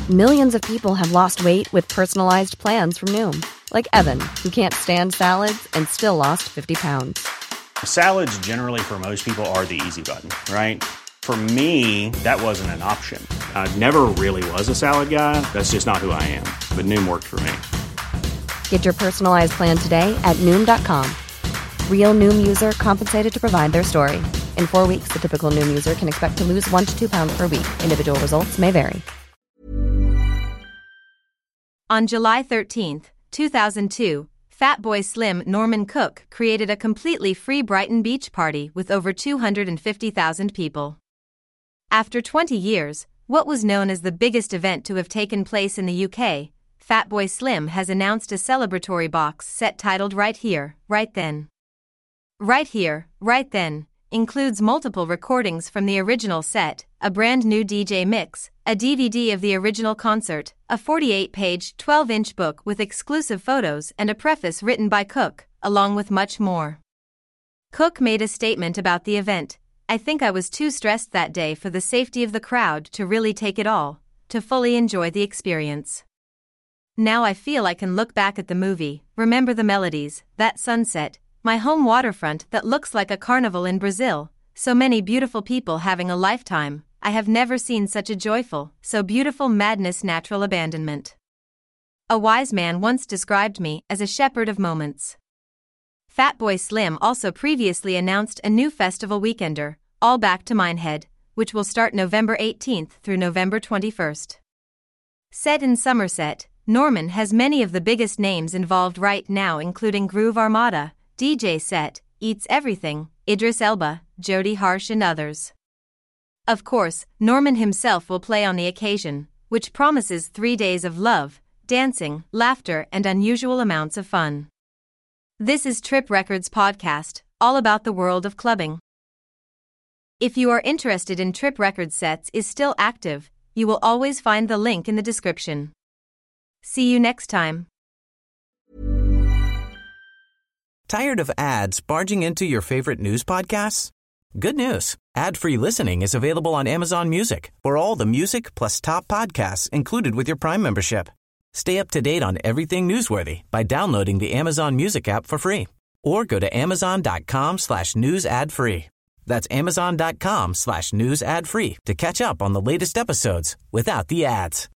Millions of people have lost weight with personalized plans from Noom. Like Evan, who can't stand salads and still lost 50 pounds. Salads generally for most people are the easy button, right? For me, that wasn't an option. I never really was a salad guy. That's just not who I am. But Noom worked for me. Get your personalized plan today at Noom.com. Real Noom user compensated to provide their story. In 4 weeks, the typical Noom user can expect to lose 1 to 2 pounds per week. Individual results may vary. On July 13, 2002, Fatboy Slim Norman Cook created a completely free Brighton Beach party with over 250,000 people. After 20 years, what was known as the biggest event to have taken place in the UK, Fatboy Slim has announced a celebratory box set titled Right Here, Right Then. Right Here, Right Then includes multiple recordings from the original set, a brand new DJ mix, a DVD of the original concert, a 48-page, 12-inch book with exclusive photos and a preface written by Cook, along with much more. Cook made a statement about the event. "I think I was too stressed that day for the safety of the crowd to really take it all, to fully enjoy the experience. Now I feel I can look back at the movie, remember the melodies, that sunset, my home waterfront that looks like a carnival in Brazil, so many beautiful people having a lifetime. I have never seen such a joyful, so beautiful madness, natural abandonment. A wise man once described me as a shepherd of moments." Fatboy Slim also previously announced a new festival weekender, All Back to Minehead, which will start November 18th through November 21st. Set in Somerset, Norman has many of the biggest names involved right now, including Groove Armada, DJ Set, Eats Everything, Idris Elba, Jody Harsh and others. Of course, Norman himself will play on the occasion, which promises 3 days of love, dancing, laughter and unusual amounts of fun. This is Trip Records Podcast, all about the world of clubbing. If you are interested in Trip Records sets is still active, you will always find the link in the description. See you next time. Tired of ads barging into your favorite news podcasts? Good news. Ad-free listening is available on Amazon Music for all the music plus top podcasts included with your Prime membership. Stay up to date on everything newsworthy by downloading the Amazon Music app for free or go to amazon.com/news ad free. That's amazon.com/news ad free to catch up on the latest episodes without the ads.